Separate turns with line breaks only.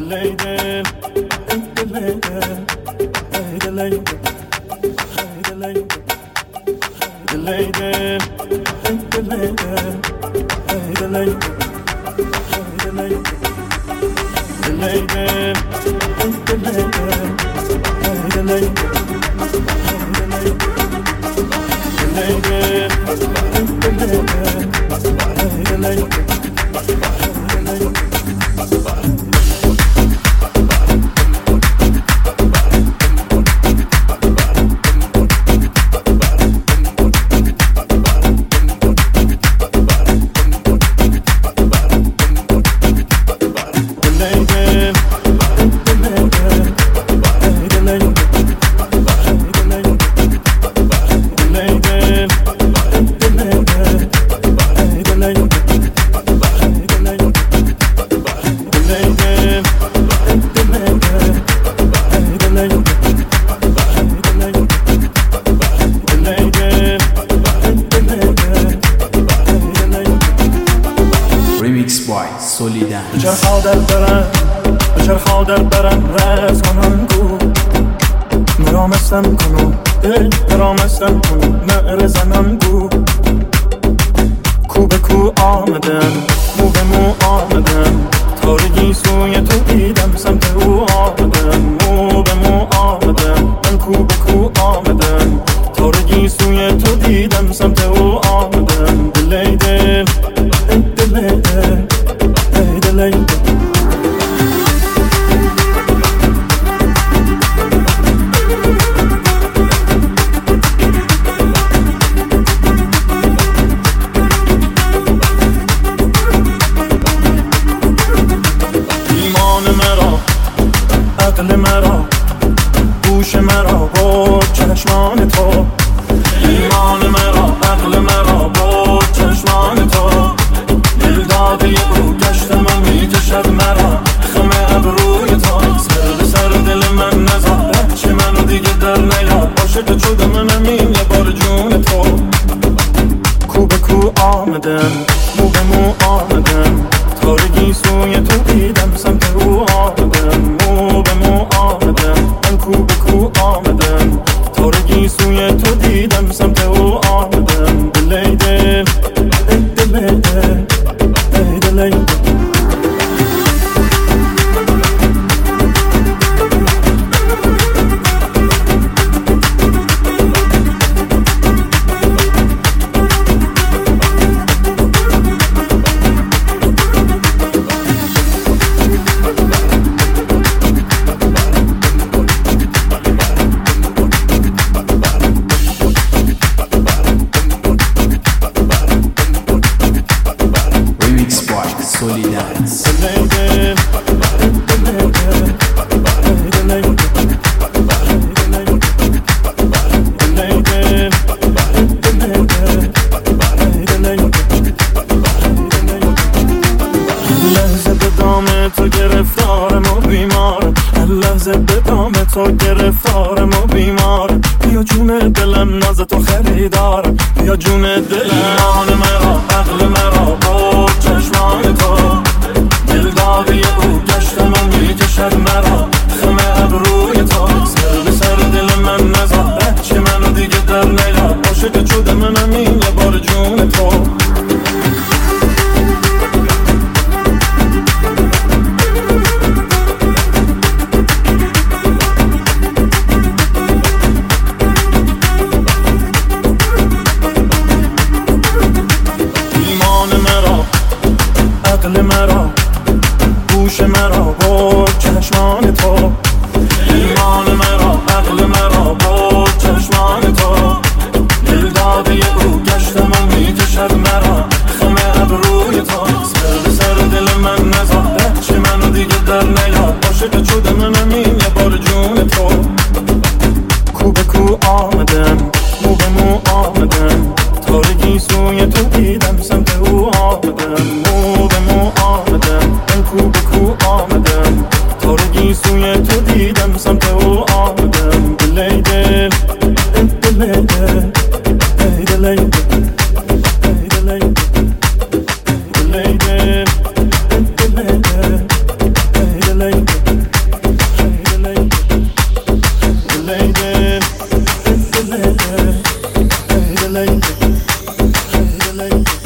بچرخا در برم رز کنم گو مرامستم کنم مرامستم کنم نعر زنم گو کو به کو آمدم مو به مو آمدم تارگی سوی تو دیدم سمت او آمدم مو به مو آمدم من کو به کو آمدم تارگی سوی تو دیدم سمت او آمدم دلی دل دلی دل دلی دل عقل مرا گوش مرا با چشمان تو ایمان مرا عقل مرا با چشمان تو دل داده او گشت من میکشد مرا خم ابروی تو سر به سر دل من نزار چه منو دیگه در نیاد عاشق شده منم این یه بار جون تو کو به کو آمدم مو به مو آمدم تارگی سوی تو دیدم سمت او آمدم مو به مو آمدم من کو به کو آمدم تارگی سوی تو دیدم سمت او آمدم دلی دل دلی دل دلی دل تو گرفتارم و بیمارم لحظه به دام تو گرفتارم و بیمارم بیا جون دلم ناز تو خریدارم بیا جون دلم ایمان مرا عقل مرا با چشمان تو دل داده او گشت من میکشد مرا خم ابروی تو سر به سر دل من نزار چه منو دیگه در نیاد عاشق شده منم این یه بار جون تو عقل مرا گوش مرا با چشمان تو ایمان مرا عقل مرا با چشمان تو دل داده او گشت من میکشد مرا خم ابروی تو سر به سر دل من نزار چه منو دیگه در نیاد عاشق شده منم این یه بار جون تو کو به کو آمدم مو به مو آمدم تارگی سوی تو دیدم سمت او آمدم مو به مو آمدم من کو به کو آمدم تارگی سوی تو دیدم سمت او آمدم دلی دل دلی دل دلی دل دلی دل دلی دل دلی دل لیلی